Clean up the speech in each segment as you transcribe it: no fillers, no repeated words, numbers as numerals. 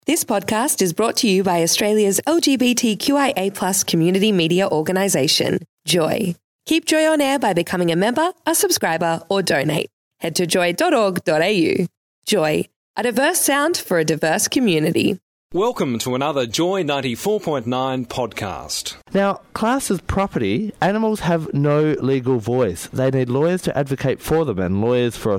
This podcast is brought to you by Australia's LGBTQIA+ community media organisation, Joy. Keep Joy on air by becoming a member, a subscriber, or donate. Head to joy.org.au. Joy, a diverse sound for a diverse community. Welcome to another Joy 94.9 podcast. Now, classed as property, animals have no legal voice. They need lawyers to advocate for them, and Lawyers for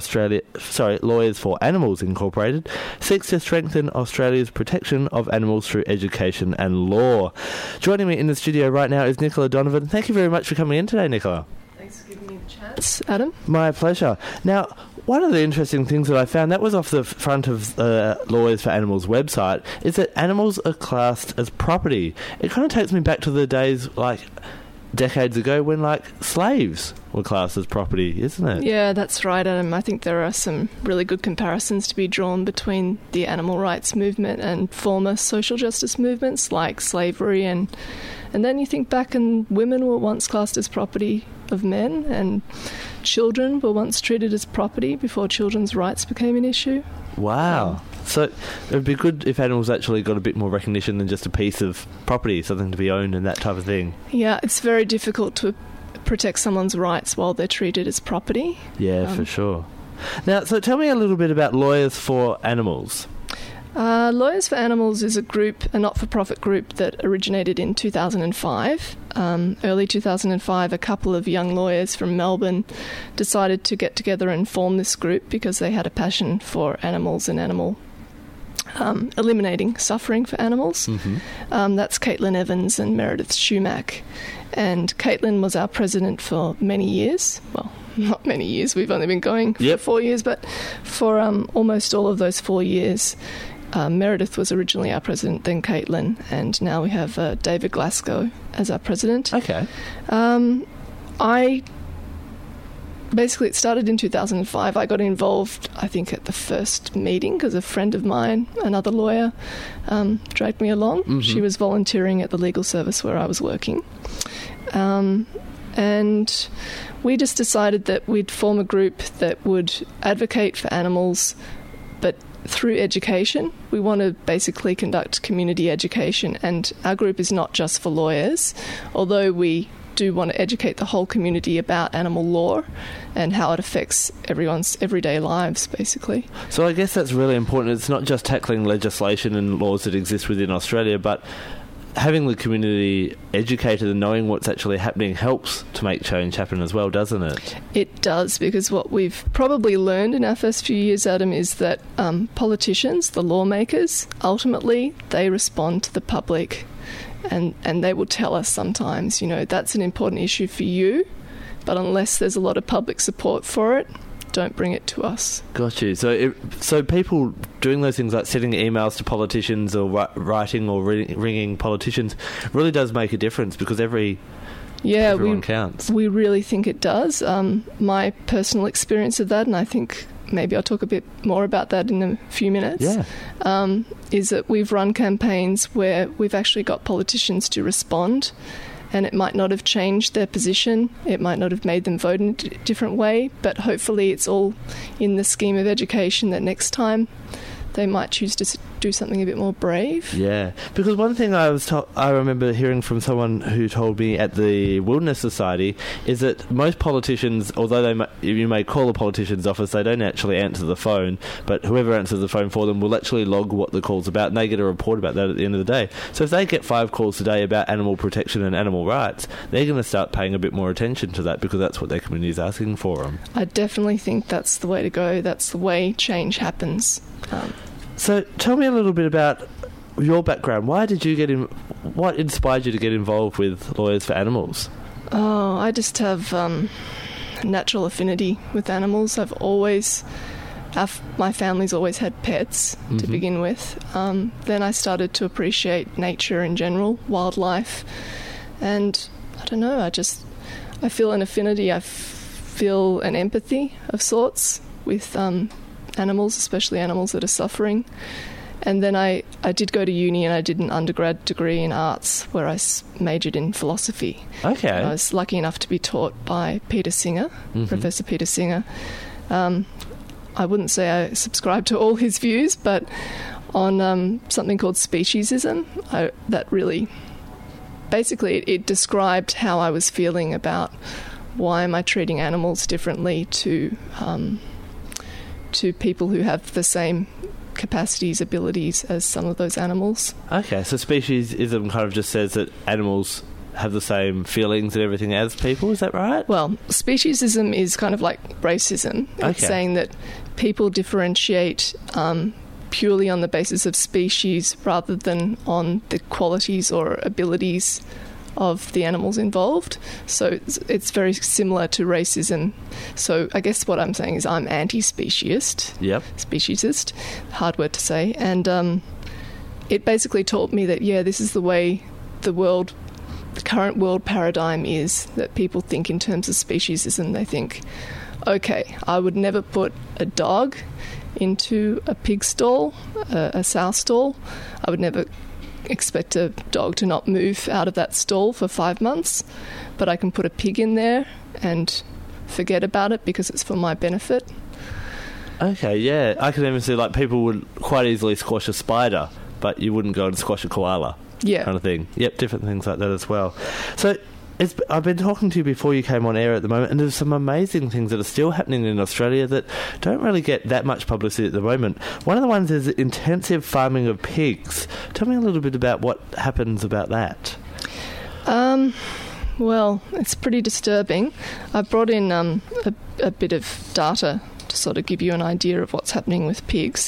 Animals Incorporated seeks to strengthen Australia's protection of animals through education and law. Joining me in the studio right now is Nicola Donovan. Thank you very much for coming in today, Nicola. Thanks for giving me the chance, Adam. My pleasure. Now, one of the interesting things that I found, that was off the front of Lawyers for Animals website, is that animals are classed as property. It kind of takes me back to the days, decades ago, when, slaves were classed as property, isn't it? Yeah, that's right, Adam. I think there are some really good comparisons to be drawn between the animal rights movement and former social justice movements like slavery, and then you think back and women were once classed as property of men, and children were once treated as property before children's rights became an issue. Wow. So it would be good if animals actually got a bit more recognition than just a piece of property, something to be owned and that type of thing. Yeah, it's very difficult to protect someone's rights while they're treated as property. Yeah, for sure. Now, so tell me a little bit about Lawyers for Animals. Lawyers for Animals is a not-for-profit group that originated in 2005. Early 2005, a couple of young lawyers from Melbourne decided to get together and form this group because they had a passion for animals and eliminating suffering for animals. Mm-hmm. That's Caitlin Evans and Meredith Shumack. And Caitlin was our president for many years. Well, not many years. We've only been going for 4 years, but for almost all of those 4 years, Meredith was originally our president, then Caitlin, and now we have David Glasgow as our president. Okay. Basically, it started in 2005. I got involved, I think, at the first meeting because a friend of mine, another lawyer, dragged me along. Mm-hmm. She was volunteering at the legal service where I was working. And we just decided that we'd form a group that would advocate for animals, but through education. We want to basically conduct community education, and our group is not just for lawyers, although we do want to educate the whole community about animal law and how it affects everyone's everyday lives, basically. So I guess that's really important. It's not just tackling legislation and laws that exist within Australia, but having the community educated and knowing what's actually happening helps to make change happen as well, doesn't it? It does, because what we've probably learned in our first few years, Adam, is that politicians, the lawmakers, ultimately they respond to the public, and they will tell us sometimes, that's an important issue for you, but unless there's a lot of public support for it, don't bring it to us. Got you. So people doing those things like sending emails to politicians or writing or ringing politicians really does make a difference, because everyone counts. We really think it does. My personal experience of that, and I think maybe I'll talk a bit more about that in a few minutes, is that we've run campaigns where we've actually got politicians to respond, and it might not have changed their position, it might not have made them vote in a different way, but hopefully it's all in the scheme of education that next time they might choose to do something a bit more brave. Yeah, because one thing I remember hearing from someone who told me at the Wilderness Society is that most politicians, although you may call a politician's office, they don't actually answer the phone, but whoever answers the phone for them will actually log what the call's about, and they get a report about that at the end of the day. So if they get 5 calls today about animal protection and animal rights, they're going to start paying a bit more attention to that, because that's what their community is asking for them. I definitely think that's the way to go. That's the way change happens. So tell me a little bit about your background. Why did you what inspired you to get involved with Lawyers for Animals? Oh, I just have natural affinity with animals. My family's always had pets to begin with. Then I started to appreciate nature in general, wildlife, and I don't know, I feel an affinity, I feel an empathy of sorts with animals, especially animals that are suffering. And then I did go to uni, and I did an undergrad degree in arts where I majored in philosophy. Okay. And I was lucky enough to be taught by Peter Singer, Professor Peter Singer. I wouldn't say I subscribe to all his views, but on something called speciesism. That really, basically, it described how I was feeling about why am I treating animals differently to people who have the same capacities, abilities as some of those animals. Okay, so speciesism kind of just says that animals have the same feelings and everything as people, is that right? Well, speciesism is kind of like racism. It's saying that people differentiate purely on the basis of species rather than on the qualities or abilities of the animals involved. So it's very similar to racism. So I guess what I'm saying is I'm anti-speciesist. Yep. Speciesist, hard word to say. And it basically taught me that, this is the way the current world paradigm is, that people think in terms of speciesism. They think, okay, I would never put a dog into a pig stall, a sow stall. I would never expect a dog to not move out of that stall for 5 months, but I can put a pig in there and forget about it because it's for my benefit. Okay, yeah. I can even see, like, people would quite easily squash a spider, but you wouldn't go and squash a koala. Yeah. Kind of thing. Yep, different things like that as well. So I've been talking to you before you came on air at the moment, and there's some amazing things that are still happening in Australia that don't really get that much publicity at the moment. One of the ones is intensive farming of pigs. Tell me a little bit about what happens about that. Well, it's pretty disturbing. I brought in a bit of data to sort of give you an idea of what's happening with pigs.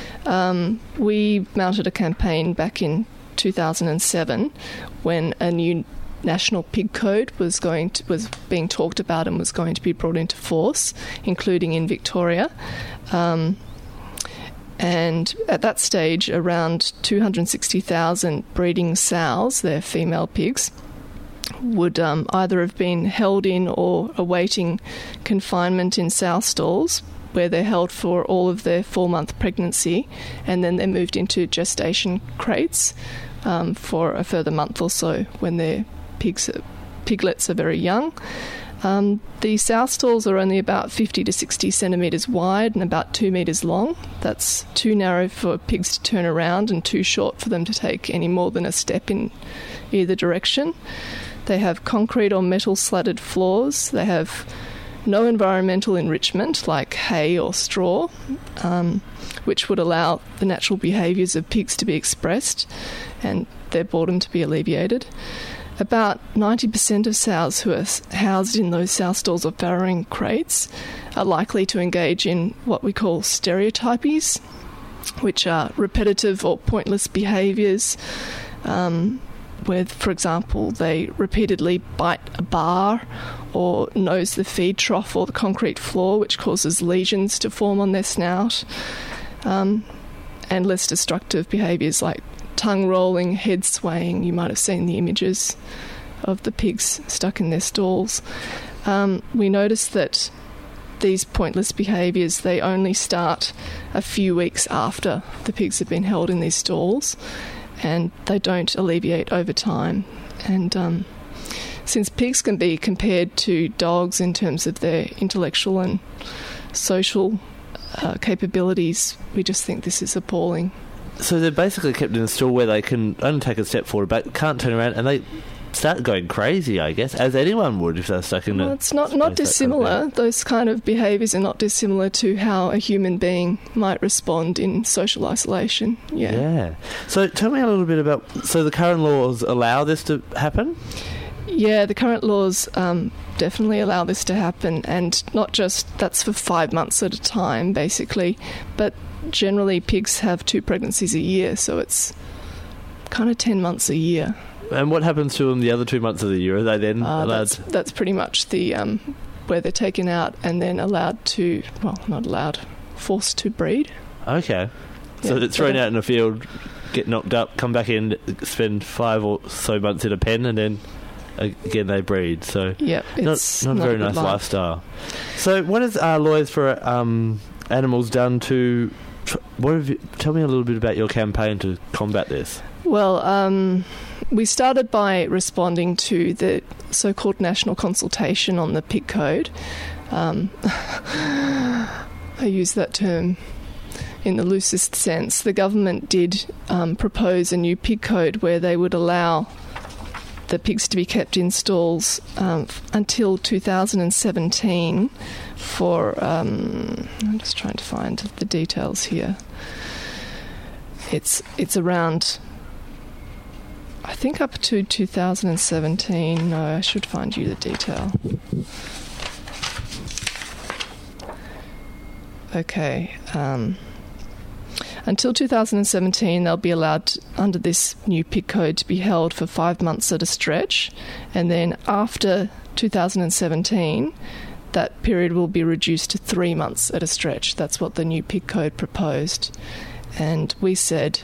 We mounted a campaign back in 2007 when a new National Pig Code was being talked about and was going to be brought into force, including in Victoria. And at that stage, around 260,000 breeding sows, they're female pigs, would either have been held in or awaiting confinement in sow stalls, where they're held for all of their 4-month pregnancy, and then they're moved into gestation crates for a further month or so when their piglets are very young. The sow stalls are only about 50 to 60 centimetres wide and about 2 metres long. That's too narrow for pigs to turn around and too short for them to take any more than a step in either direction. They have concrete or metal slatted floors. They have no environmental enrichment like hay or straw, which would allow the natural behaviours of pigs to be expressed and their boredom to be alleviated. About 90% of sows who are housed in those sow stalls or farrowing crates are likely to engage in what we call stereotypies, which are repetitive or pointless behaviours, where, for example, they repeatedly bite a bar or nose the feed trough or the concrete floor, which causes lesions to form on their snout, and less destructive behaviours like tongue rolling, head swaying. You might have seen the images of the pigs stuck in their stalls. We noticed that these pointless behaviours, they only start a few weeks after the pigs have been held in these stalls, and they don't alleviate over time. And since pigs can be compared to dogs in terms of their intellectual and social capabilities, we just think this is appalling. So they're basically kept in a stall where they can only take a step forward but can't turn around, and they start going crazy, I guess, as anyone would if they're stuck in a... Well, it's not dissimilar. Those kind of behaviours are not dissimilar to how a human being might respond in social isolation. Yeah. So tell me a little bit about... So the current laws allow this to happen? Yeah, the current laws definitely allow this to happen, and not just... That's for 5 months at a time, basically, but generally pigs have 2 pregnancies a year, so it's kind of 10 months a year. And what happens to them the other 2 months of the year? Are they then allowed? That's pretty much the where they're taken out and then allowed to, well, not allowed, forced to breed. Okay. So they're thrown out in a field, get knocked up, come back in, spend 5 or so months in a pen, and then again they breed. So it's not a very nice lifestyle. So what has Lawyers for Animals done to... tell me a little bit about your campaign to combat this. Well, we started by responding to the so-called national consultation on the Pig Code. I use that term in the loosest sense. The government did propose a new pig code where they would allow the pigs to be kept in stalls until 2017 for... I'm just trying to find the details here. It's around... I think up to 2017. No, I should find you the detail. Okay. Until 2017, they'll be allowed, under this new pig code, to be held for 5 months at a stretch. And then after 2017, that period will be reduced to 3 months at a stretch. That's what the new pig code proposed. And we said...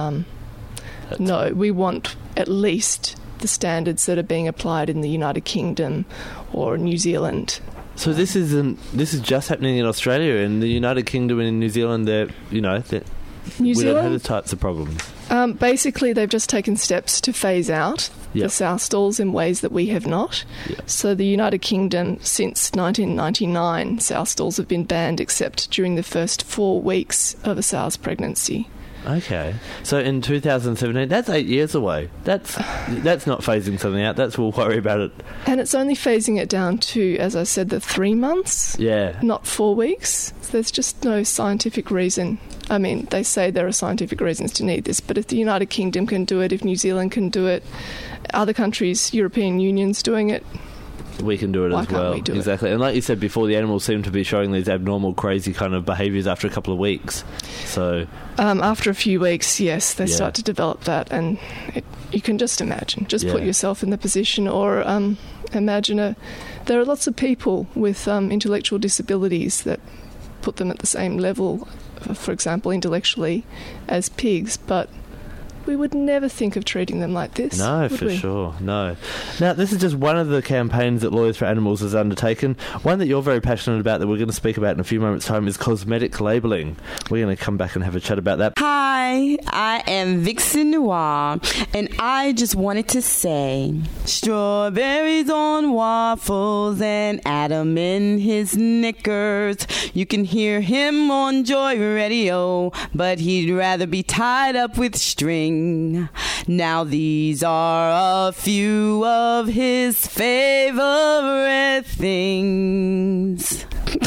no, we want at least the standards that are being applied in the United Kingdom or New Zealand. So this is just happening in Australia. In the United Kingdom and in New Zealand, we don't have those types of problems. Basically, they've just taken steps to phase out the sow stalls in ways that we have not. Yep. So the United Kingdom, since 1999, sow stalls have been banned except during the first 4 weeks of a sow's pregnancy. Okay. So in 2017, that's 8 years away. That's not phasing something out. We'll worry about it. And it's only phasing it down to, as I said, the 3 months. Yeah. Not 4 weeks. There's just no scientific reason. I mean, they say there are scientific reasons to need this, but if the United Kingdom can do it, if New Zealand can do it, other countries, European Union's doing it, we can do it as well. Exactly. And like you said before, the animals seem to be showing these abnormal, crazy kind of behaviours after a couple of weeks. So after a few weeks, yes, they start to develop that, and you can just imagine. Just put yourself in the position, or imagine there are lots of people with intellectual disabilities that put them at the same level, for example, intellectually, as pigs, but we would never think of treating them like this. No, for sure. No. Now, this is just one of the campaigns that Lawyers for Animals has undertaken. One that you're very passionate about that we're going to speak about in a few moments' time is cosmetic labelling. We're going to come back and have a chat about that. Hi, I am Vixen Noir, and I just wanted to say strawberries on waffles and Adam in his knickers. You can hear him on Joy Radio, but he'd rather be tied up with string. Now these are a few of his favorite things.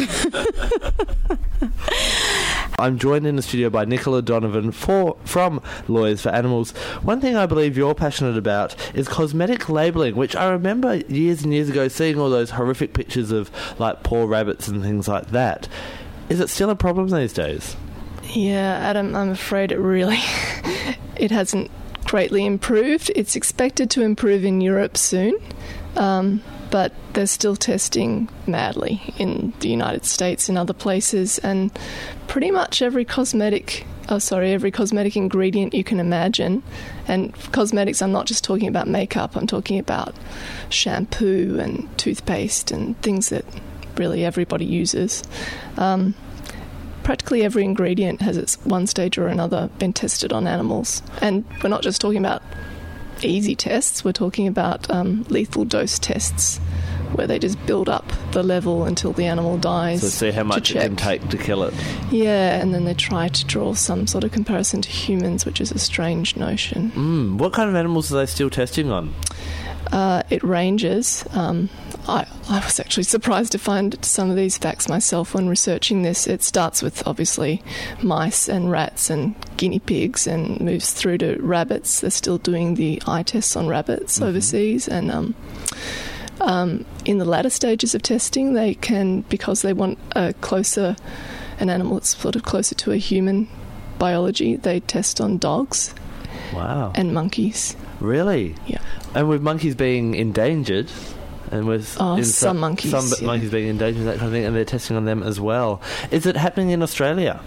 I'm joined in the studio by Nicola Donovan from Lawyers for Animals. One thing I believe you're passionate about is cosmetic labelling, which I remember years and years ago seeing all those horrific pictures of like poor rabbits and things like that. Is it still a problem these days? Yeah, Adam, I'm afraid it hasn't greatly improved. It's expected to improve in Europe soon, but they're still testing madly in the United States and other places, and pretty much every cosmetic ingredient you can imagine. And cosmetics, I'm not just talking about makeup, I'm talking about shampoo and toothpaste and things that really everybody uses. Practically every ingredient has at one stage or another been tested on animals. And we're not just talking about easy tests, we're talking about lethal dose tests where they just build up the level until the animal dies. So see how much it can take to kill it. Yeah, and then they try to draw some sort of comparison to humans, which is a strange notion. What kind of animals are they still testing on? It ranges. I was actually surprised to find some of these facts myself when researching this. It starts with, obviously, mice and rats and guinea pigs and moves through to rabbits. They're still doing the eye tests on rabbits overseas. And in the latter stages of testing, they can, because they want an animal that's sort of closer to a human biology, they test on dogs. Wow. And monkeys. Really? Yeah. And with monkeys being endangered... And with some monkeys. Some monkeys being endangered, that kind of thing, and they're testing on them as well. Is it happening in Australia?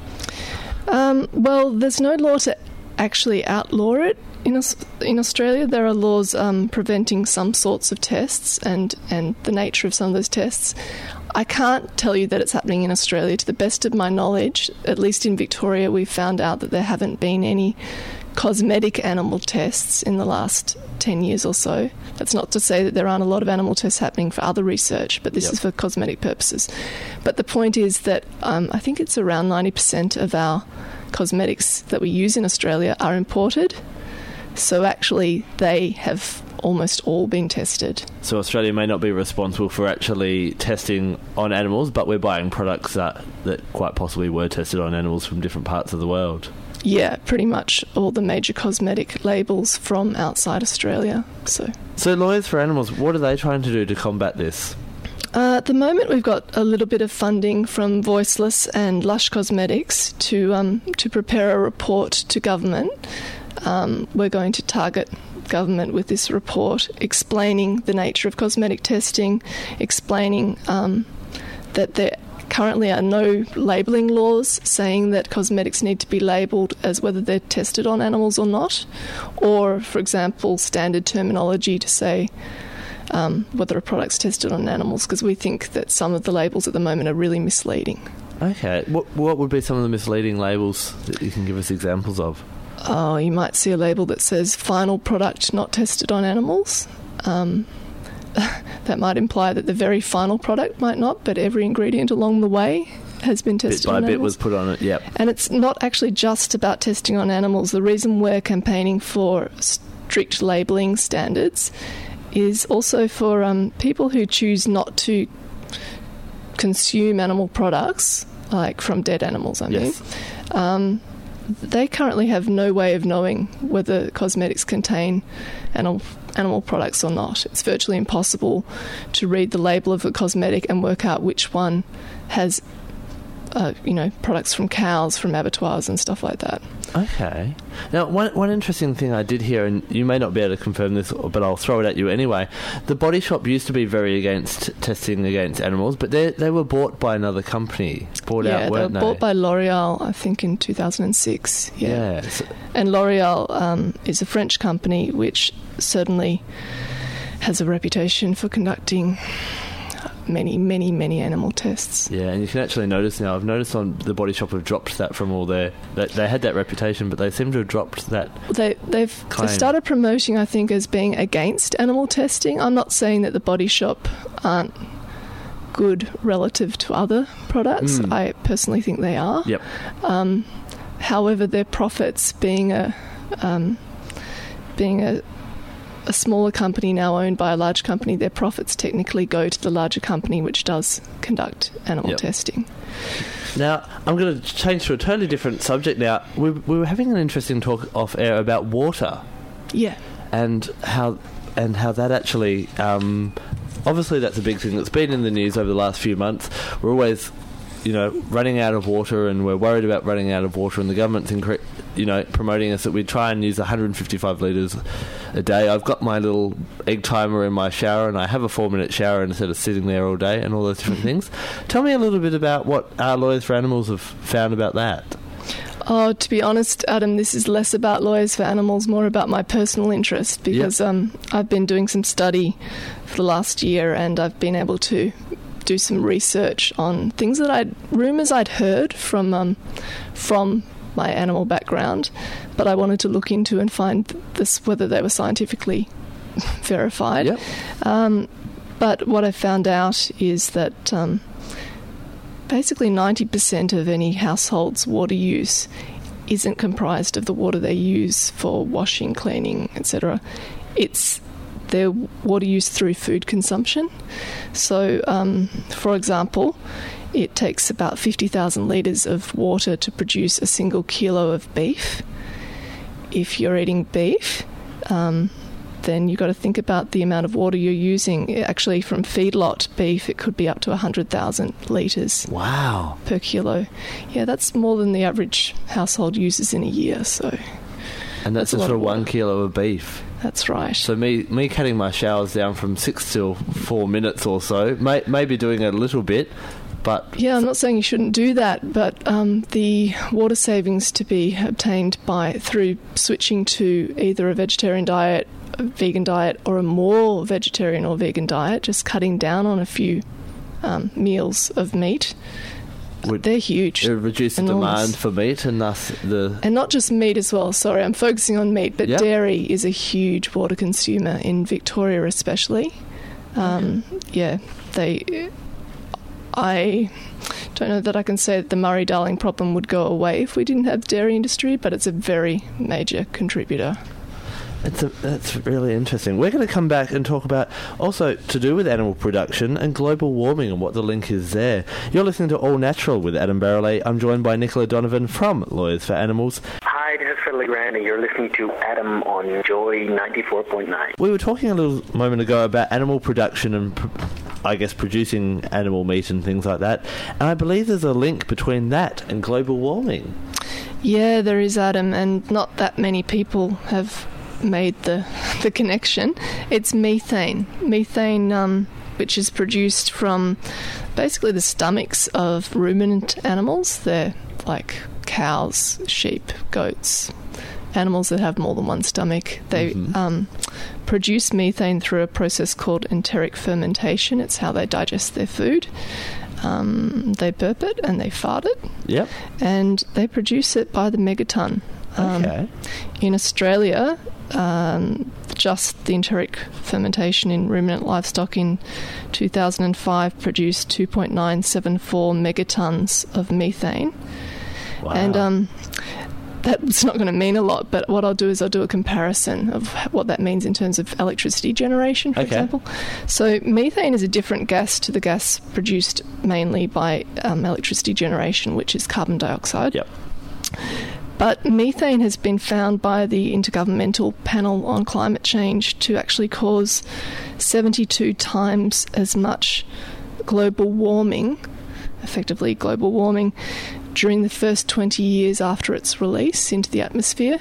Well, there's no law to actually outlaw it. In Australia, there are laws preventing some sorts of tests and the nature of some of those tests. I can't tell you that it's happening in Australia. To the best of my knowledge, at least in Victoria, we've found out that there haven't been any cosmetic animal tests in the last 10 years or so. That's not to say that there aren't a lot of animal tests happening for other research, but this is for cosmetic purposes. But the point is that I think it's around 90% of our cosmetics that we use in Australia are imported. So actually they have almost all been tested. So Australia may not be responsible for actually testing on animals, but we're buying products that quite possibly were tested on animals from different parts of the world. Yeah, pretty much all the major cosmetic labels from outside Australia. So Lawyers for Animals, what are they trying to do to combat this? At the moment, we've got a little bit of funding from Voiceless and Lush Cosmetics to prepare a report to government. We're going to target government with this report, explaining the nature of cosmetic testing, explaining that there currently are no labelling laws saying that cosmetics need to be labelled as whether they're tested on animals or not, or, for example, standard terminology to say whether a product's tested on animals, because we think that some of the labels at the moment are really misleading. Okay. What would be some of the misleading labels that you can give us examples of? Oh, you might see a label that says final product not tested on animals. That might imply that the very final product might not, but every ingredient along the way has been tested on animals. Bit by bit was put on it, yep. And it's not actually just about testing on animals. The reason we're campaigning for strict labelling standards is also for people who choose not to consume animal products, like from dead animals, I mean. Yes. They currently have no way of knowing whether cosmetics contain animal products or not. It's virtually impossible to read the label of a cosmetic and work out which one has, products from cows, from abattoirs and stuff like that. Okay. Now, one interesting thing I did hear, and you may not be able to confirm this, but I'll throw it at you anyway. The Body Shop used to be very against testing against animals, but they were bought by another company. Bought out, weren't they? They were bought by L'Oreal, I think, in 2006. Yeah. And L'Oreal is a French company which certainly has a reputation for conducting many animal tests. Yeah, and you can actually notice now, I've noticed on the Body Shop have dropped that from all their... They had that reputation, but they seem to have dropped that. They've started promoting, I think, as being against animal testing. I'm not saying that the Body Shop aren't good relative to other products. I personally think they are. Yep. However, their profits, being a smaller company now owned by a large company, their profits technically go to the larger company which does conduct animal testing. Now, I'm going to change to a totally different subject now. We were having an interesting talk off air about water. Yeah. And how that actually... obviously, that's a big thing that's been in the news over the last few months. We're always... running out of water, and we're worried about running out of water, and the government's promoting us that we try and use 155 litres a day. I've got my little egg timer in my shower, and I have a 4-minute shower instead of sitting there all day, and all those different things. Tell me a little bit about what our Lawyers for Animals have found about that. Oh, to be honest, Adam, this is less about Lawyers for Animals, more about my personal interest, because I've been doing some study for the last year, and I've been able to do some research on things that rumours I'd heard from my animal background, but I wanted to look into and find whether they were scientifically verified. Yep. But what I found out is that basically 90% of any household's water use isn't comprised of the water they use for washing, cleaning, etc. It's their water use through food consumption. So, for example, it takes about 50,000 litres of water to produce a single kilo of beef. If you're eating beef, then you've got to think about the amount of water you're using. Actually, from feedlot beef, it could be up to 100,000 litres. Wow. Per kilo. Yeah, that's more than the average household uses in a year. And that's just for 1 kilo of beef. That's right. So me cutting my showers down from 6 to 4 minutes or so, maybe doing it a little bit, but... Yeah, I'm not saying you shouldn't do that, but the water savings to be obtained through switching to either a vegetarian diet, a vegan diet, or a more vegetarian or vegan diet, just cutting down on a few meals of meat... They're huge. It would reduce the demand for meat, and thus And not just meat as well. Sorry, I'm focusing on meat, but dairy is a huge water consumer in Victoria especially. I I don't know that I can say that the Murray-Darling problem would go away if we didn't have dairy industry, but it's a very major contributor. That's really interesting. We're going to come back and talk about also to do with animal production and global warming and what the link is there. You're listening to All Natural with Adam Barrelay. I'm joined by Nicola Donovan from Lawyers for Animals. Hi, this is Phil Legrand, and you're listening to Adam on Joy 94.9. We were talking a little moment ago about animal production and I guess producing animal meat and things like that, and I believe there's a link between that and global warming. Yeah, there is, Adam, and not that many people have made the connection. It's methane, which is produced from basically the stomachs of ruminant animals. They're like cows, sheep, goats, animals that have more than one stomach. They produce methane through a process called enteric fermentation. It's how they digest their food. They burp it and they fart it. Yep. And they produce it by the megaton. Okay. In Australia, just the enteric fermentation in ruminant livestock in 2005 produced 2.974 megatons of methane. Wow. And that's not going to mean a lot, but what I'll do is I'll do a comparison of what that means in terms of electricity generation, for example. So methane is a different gas to the gas produced mainly by electricity generation, which is carbon dioxide. Yep. But methane has been found by the Intergovernmental Panel on Climate Change to actually cause 72 times as much global warming, effectively global warming, during the first 20 years after its release into the atmosphere.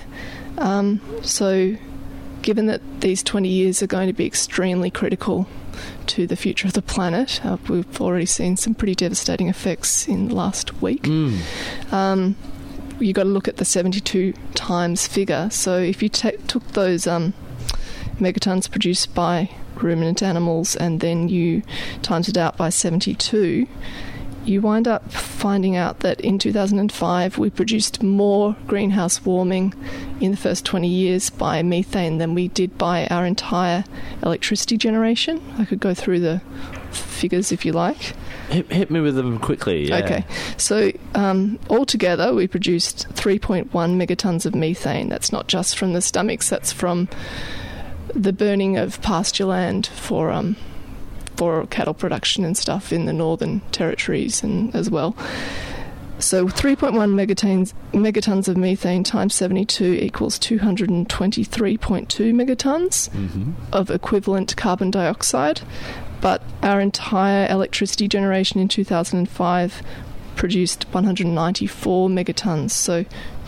So given that these 20 years are going to be extremely critical to the future of the planet, we've already seen some pretty devastating effects in the last week. You've got to look at the 72 times figure. So if you took those megatons produced by ruminant animals and then you times it out by 72, you wind up finding out that in 2005 we produced more greenhouse warming in the first 20 years by methane than we did by our entire electricity generation. I could go through the figures if you like. Hit me with them quickly. Yeah. Okay. So altogether we produced 3.1 megatons of methane. That's not just from the stomachs, that's from the burning of pasture land for cattle production and stuff in the Northern Territories and as well. So 3.1 megatons of methane times 72 equals 223.2 megatons of equivalent carbon dioxide. But our entire electricity generation in 2005 produced 194 megatons. So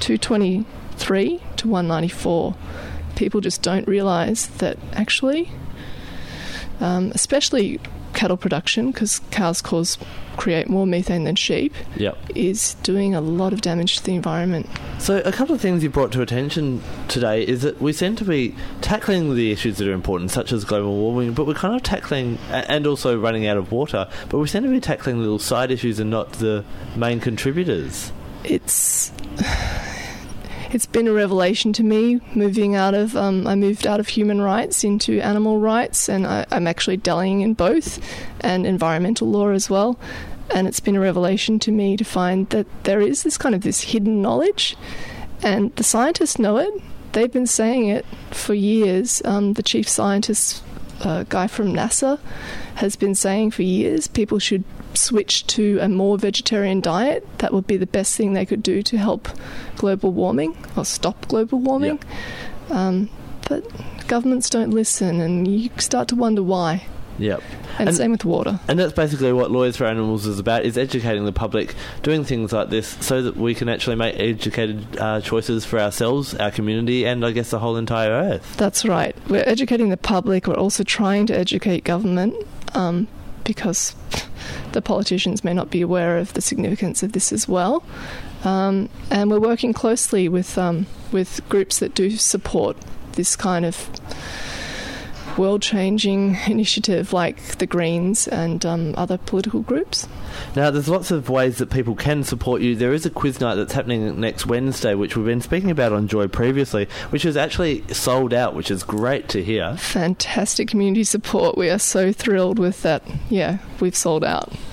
223 to 194. People just don't realise that actually, especially cattle production, because cows create more methane than sheep, is doing a lot of damage to the environment. So a couple of things you brought to attention today is that we seem to be tackling the issues that are important, such as global warming, but we're kind of tackling, and also running out of water, but we seem to be tackling little side issues and not the main contributors. It's been a revelation to me moving out of, I moved out of human rights into animal rights, and I'm actually dallying in both, and environmental law as well. And it's been a revelation to me to find that there is this hidden knowledge, and the scientists know it. They've been saying it for years. The chief scientist, guy from NASA, has been saying for years people should switch to a more vegetarian diet. That would be the best thing they could do to help global warming or stop global warming. But governments don't listen, and you start to wonder why. Yep. And same with water. And that's basically what Lawyers for Animals is about, is educating the public, doing things like this so that we can actually make educated choices for ourselves, our community, and I guess the whole entire earth. That's right. We're educating the public. We're also trying to educate government, because the politicians may not be aware of the significance of this as well. And we're working closely with groups that do support this kind of world-changing initiative, like the Greens and other political groups. Now, there's lots of ways that people can support you. There is a quiz night that's happening next Wednesday, which we've been speaking about on Joy previously, which is actually sold out, which is great to hear. Fantastic community support. We are so thrilled with that. Yeah, we've sold out.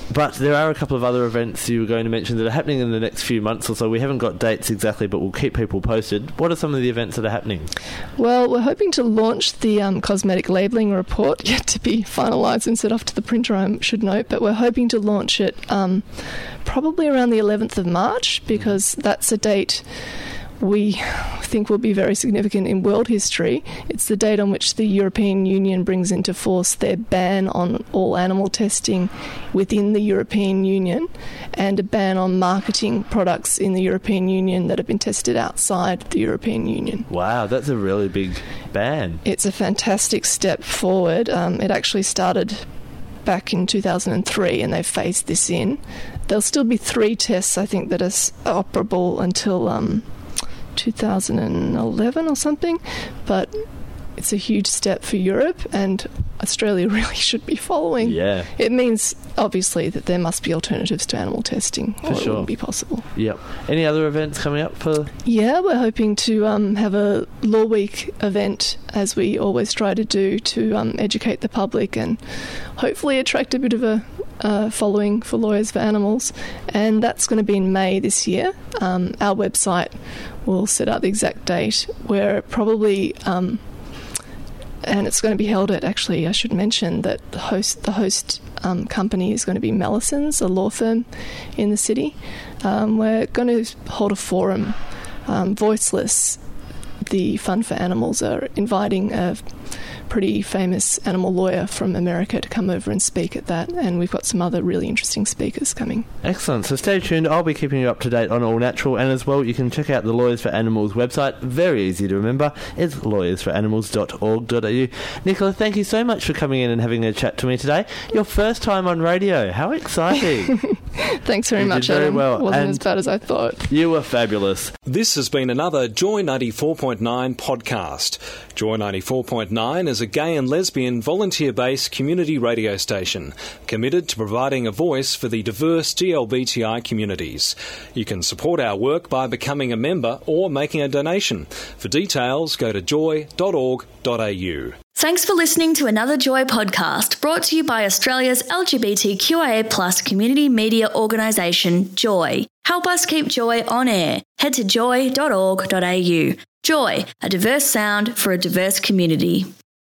But there are a couple of other events you were going to mention that are happening in the next few months or so. We haven't got dates exactly, but we'll keep people posted. What are some of the events that are happening? Well, we're hoping to launch the cosmetic labelling report, yet to be finalised and sent off to the printer, I should note, but we're hoping to launch it probably around the 11th of March, because that's a date we think will be very significant in world history. It's the date on which the European Union brings into force their ban on all animal testing within the European Union, and a ban on marketing products in the European Union that have been tested outside the European Union. Wow, that's a really big ban. It's a fantastic step forward. It actually started back in 2003, and they've phased this in. There'll still be 3 tests, I think, that are operable until 2011 or something, but it's a huge step for Europe, and Australia really should be following. Yeah. It means, obviously, that there must be alternatives to animal testing, or it wouldn't be possible. Yep. Any other events coming up for... Yeah, we're hoping to have a Law Week event, as we always try to do, to educate the public and hopefully attract a bit of a following for Lawyers for Animals, and that's going to be in May this year. Our website will set out the exact date, where probably... and it's going to be held at, actually, I should mention that the host company is going to be Mellison's, a law firm in the city. We're going to hold a forum, Voiceless. The Fund for Animals are inviting a pretty famous animal lawyer from America to come over and speak at that, and we've got some other really interesting speakers coming. Excellent. So stay tuned. I'll be keeping you up to date on All Natural, and as well you can check out the Lawyers for Animals website. Very easy to remember. It's lawyersforanimals.org.au. Nicola, thank you so much for coming in and having a chat to me today. Your first time on radio. How exciting. Thanks very much, Adam. Well. It wasn't as bad as I thought. You were fabulous. This has been another Joy 94.9 podcast. Joy 94.9 is a gay and lesbian volunteer-based community radio station committed to providing a voice for the diverse GLBTI communities. You can support our work by becoming a member or making a donation. For details, go to joy.org.au. Thanks for listening to another Joy podcast, brought to you by Australia's LGBTQIA+ community media organisation, Joy. Help us keep Joy on air. Head to joy.org.au. Joy, a diverse sound for a diverse community.